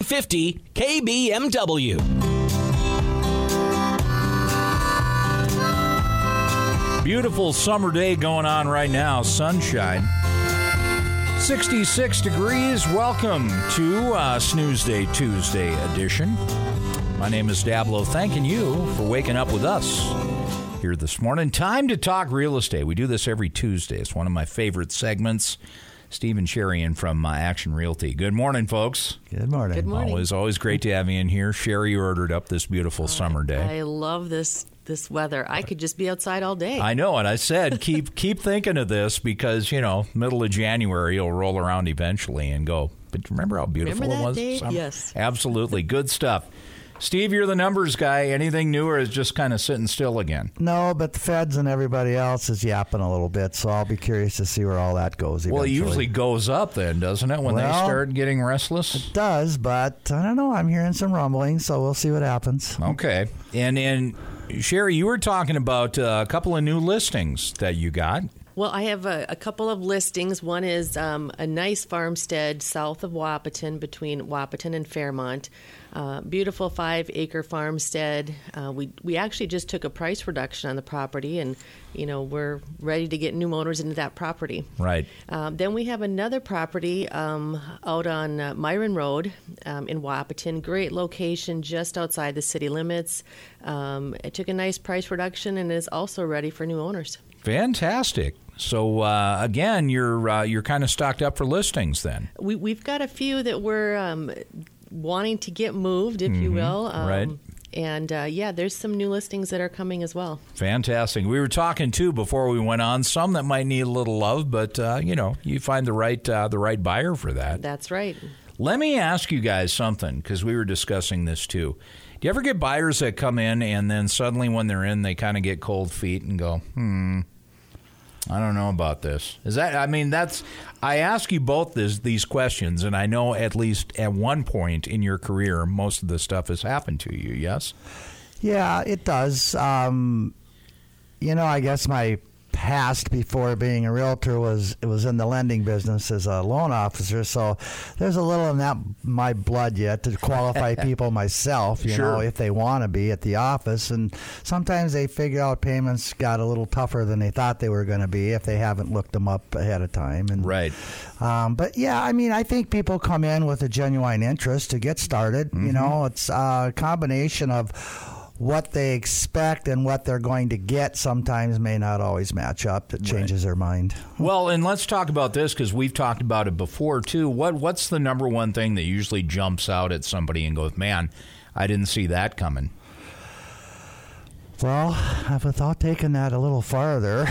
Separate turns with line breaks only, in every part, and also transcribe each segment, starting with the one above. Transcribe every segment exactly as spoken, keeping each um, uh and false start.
fifty K B M W.
Beautiful summer day going on right now. Sunshine. sixty-six degrees. Welcome to uh, Snooze Day Tuesday edition. My name is Dablo. Thanking you for waking up with us here this morning. Time to talk real estate. We do this every Tuesday. It's one of my favorite segments. Steve and Sherry in from uh, Action Realty. Good morning, folks.
Good morning.
Good morning.
Always, always great to have you in here. Sherry ordered up this beautiful uh, summer day.
I love this this weather. I could just be outside all day.
I know, and I said keep keep thinking of this because, you know, middle of January you'll roll around eventually and go, but remember how beautiful
remember that
it was?
Day?
Summer?
Yes.
Absolutely. Good stuff. Steve, you're the numbers guy. Anything new, or is just kind of sitting still again?
No, but the feds and everybody else is yapping a little bit, so I'll be curious to see where all that goes eventually.
Well, it usually goes up then, doesn't it, when
well,
they start getting restless?
It does, but I don't know. I'm hearing some rumbling, so we'll see what happens.
Okay. And, and Sherry, you were talking about uh, a couple of new listings that you got.
Well, I have a, a couple of listings. One is um, a nice farmstead south of Wahpeton, between Wahpeton and Fairmont. Uh, beautiful five-acre farmstead. Uh, we we actually just took a price reduction on the property, and you know we're ready to get new owners into that property.
Right.
Um, then we have another property um, out on uh, Myron Road um, in Wahpeton. Great location, just outside the city limits. Um, it took a nice price reduction and is also ready for new owners.
Fantastic. So uh, again, you're uh, you're kind of stocked up for listings then.
We we've got a few that we're um, wanting to get moved, if mm-hmm. you will. Um,
right.
And uh, yeah, there's some new listings that are coming as well.
Fantastic. We were talking too before we went on. Some that might need a little love, but uh, you know, you find the right uh, the right buyer for that.
That's right.
Let me ask you guys something, because we were discussing this too. Do you ever get buyers that come in and then suddenly when they're in, they kind of get cold feet and go, hmm, I don't know about this. Is that, I mean, that's, I ask you both this, these questions, and I know at least at one point in your career, most of this stuff has happened to you, yes?
Yeah, it does. Um, you know, I guess my past before being a realtor was it was in the lending business as a loan officer, so there's a little in that my blood yet to qualify people myself, you
sure.
know, if they want to be at the office. And sometimes they figure out payments got a little tougher than they thought they were going to be if they haven't looked them up ahead of time. And
right.
Um, but yeah, I mean, I think people come in with a genuine interest to get started. Mm-hmm. You know, it's a combination of what they expect and what they're going to get sometimes may not always match up. That changes right. their mind.
Well, and let's talk about this because we've talked about it before too. What What's the number one thing that usually jumps out at somebody and goes, man, I didn't see that coming?
Well, without taking that a little farther,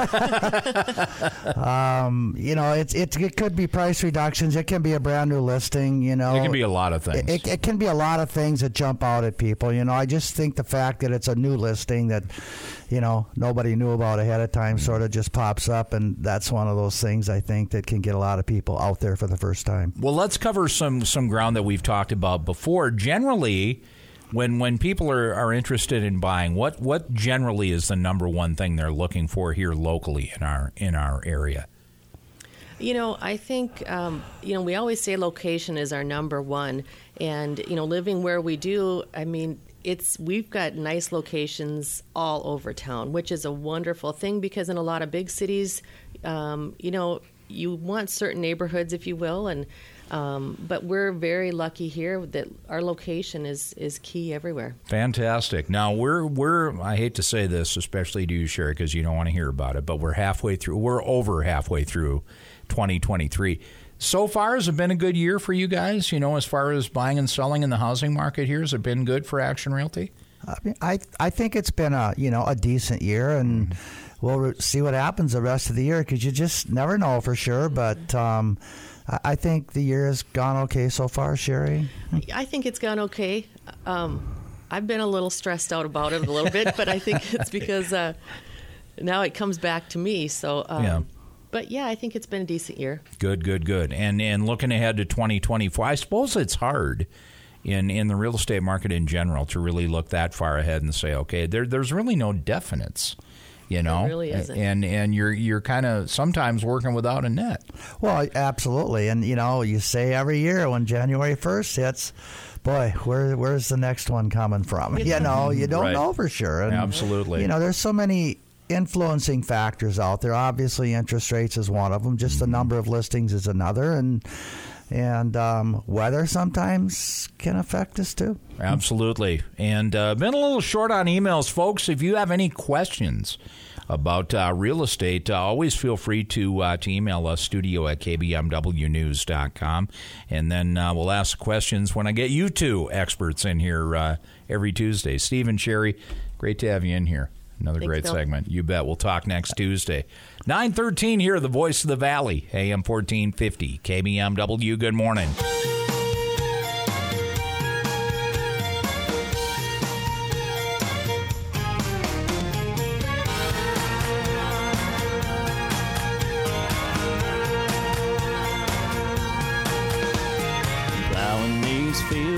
um, you know, it's, it's it could be price reductions. It can be a brand new listing. You know,
it can be a lot of things.
It, it can be a lot of things that jump out at people. You know, I just think the fact that it's a new listing that, you know, nobody knew about ahead of time sort of just pops up, and that's one of those things I think that can get a lot of people out there for the first time.
Well, let's cover some some ground that we've talked about before. Generally, When when people are, are interested in buying, what, what generally is the number one thing they're looking for here locally in our in our area?
You know, I think, um, you know, we always say location is our number one. And, you know, living where we do, I mean, it's we've got nice locations all over town, which is a wonderful thing because in a lot of big cities, um, you know, you want certain neighborhoods, if you will, and um, but we're very lucky here that our location is, is key everywhere.
Fantastic. Now we're we're I hate to say this, especially to you, Sherry, because you don't want to hear about it, but we're halfway through. We're over halfway through twenty twenty-three. So far, has it been a good year for you guys? You know, as far as buying and selling in the housing market here, has it been good for Action Realty?
I mean, I I think it's been a you know a decent year, and mm-hmm. we'll see what happens the rest of the year because you just never know for sure. But um, I think the year has gone okay so far, Sherry.
I think it's gone okay. Um, I've been a little stressed out about it a little bit, but I think it's because uh, now it comes back to me. So. Um,
yeah.
But, yeah, I think it's been a decent year.
Good, good, good. And and looking ahead to twenty twenty-four, I suppose it's hard in, in the real estate market in general to really look that far ahead and say, okay, there there's really no definites You know,
It really isn't.
and and you're you're kind of sometimes working without a net.
Well, absolutely. And, you know, you say every year when January first hits, boy, where where's the next one coming from? You know, you don't
Right.
know for sure. And,
Absolutely.
You know, there's so many influencing factors out there. Obviously, interest rates is one of them. Just the number of listings is another. And and um, weather sometimes can affect us too.
Absolutely. And uh, been a little short on emails, folks. If you have any questions about uh, real estate, uh, always feel free to uh, to email us, studio at k b m w news dot com. And then uh, we'll ask questions when I get you two experts in here uh, every Tuesday. Steve and Sherry, great to have you in here. Another
Thanks,
great
Bill.
segment. You bet. We'll talk next Tuesday. nine thirteen here, the Voice of the Valley, A M fourteen fifty, K B M W. Good morning.